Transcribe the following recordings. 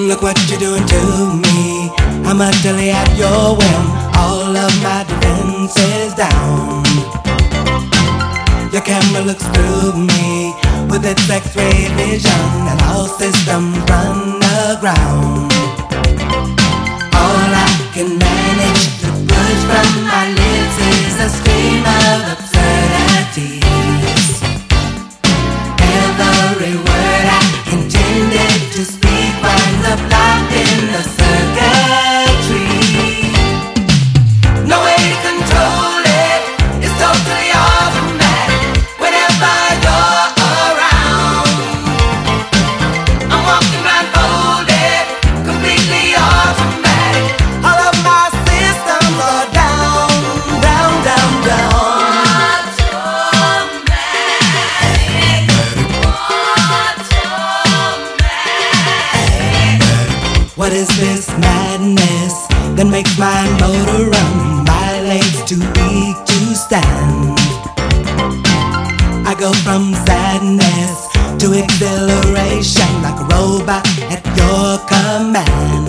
Look what you're doing to me. I'm utterly at your whim. All of my defenses down. Your camera looks through me with its X-ray vision, and all systems run aground. All I can manage to push from my lips is a stream of absurdities. Every word I intended to speak winds up locked in the circuitry. No way to control it, it's totally automatic. Whenever you're around, I'm walking blindfolded, completely automatic. All of my systems are down, down, down, down. What is this madness that makes my motor run? My legs too weak to stand. I go from sadness to exhilaration like a robot at your command.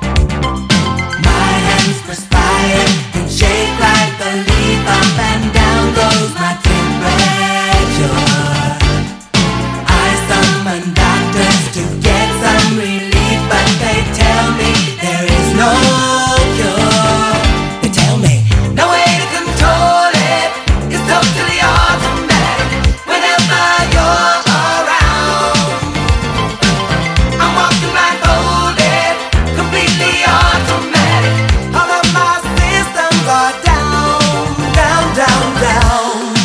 My hands perspire and shake like a leaf. Up and down goes my temperature. I summon doctors to get some relief, but they tell me there is no cure. They tell me no way to control it, it's totally automatic. Whenever you're around, I'm walking blindfolded, completely automatic. All of my systems are down, down, down, down.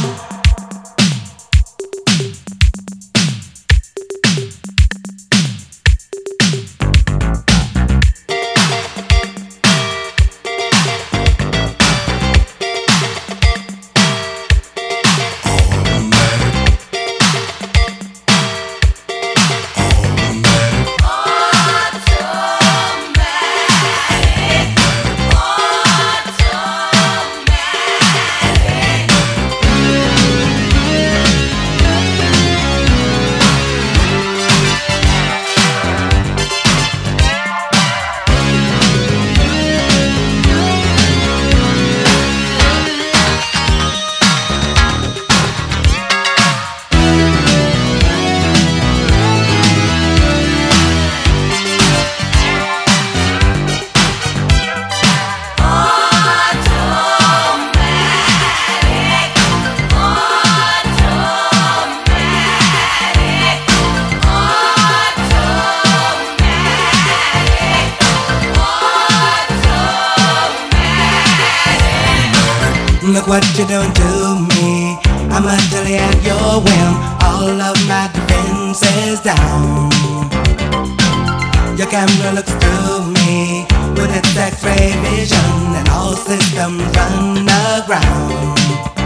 Look what you're doing to me. I'm utterly at your whim. All of my defenses down. Your camera looks through me with its X-ray vision, and all systems run aground.